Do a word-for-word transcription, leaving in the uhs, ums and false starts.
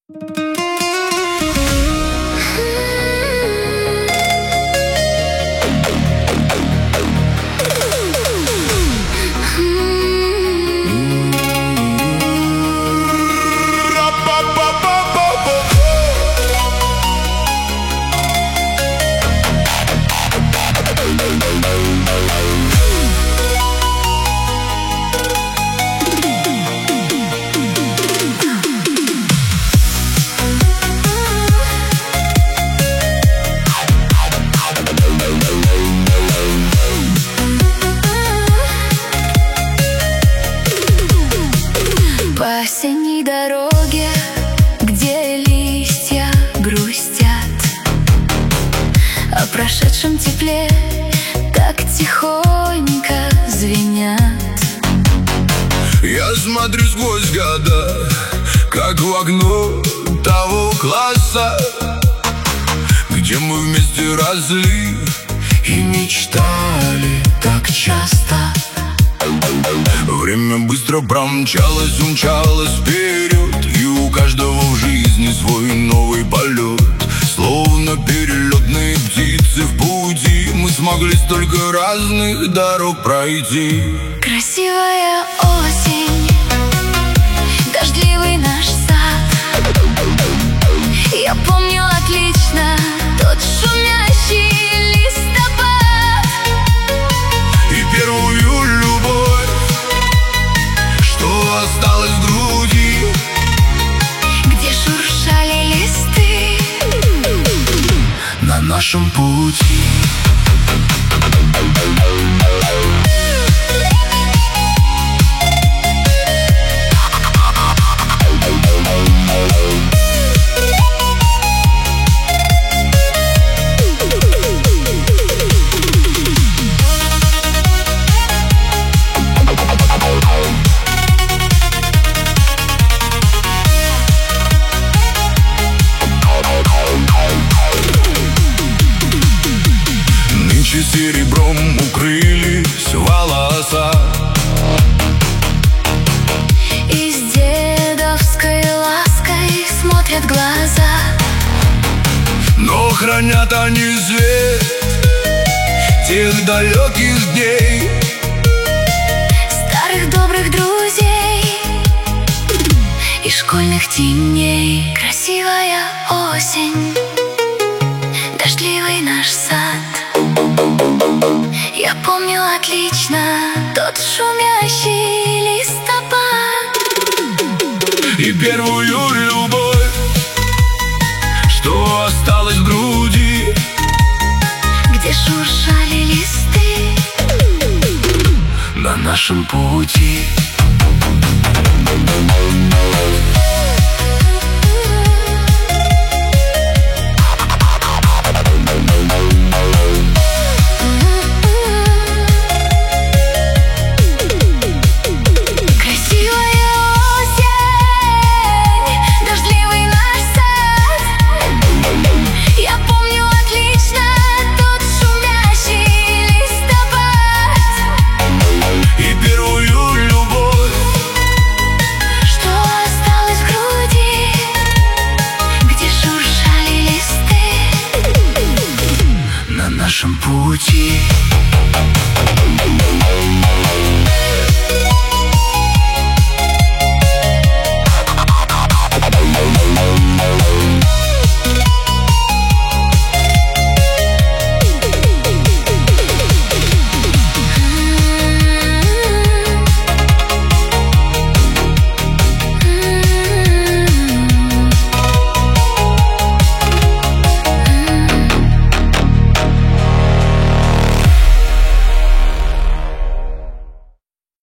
По осенней дороге, где листья грустят, о прошедшем тепле так тихонько звенят. Я смотрю сквозь года, как в окно того класса, где мы вместе росли и мечтали так часто. Время быстро промчалось, умчалось вперед, и у каждого в жизни свой новый полет. Словно перелетные птицы в пути, мы смогли столько разных дорог пройти. Красивая осень, дождливый наш сад. Я помню отлично тот шумящий листопад И первую любовь, что осталось в груди, где шуршали листы на нашем пути. Серебром укрылись волоса, и с дедовской лаской смотрят глаза. но хранят они свет тех далеких дней, старых добрых друзей и школьных теней. Красивая осень, дождливый наш сад. Я помню отлично тот шумящий листопад и первую любовь, что осталось в груди, где шуршали листы на нашем пути. нашем пути.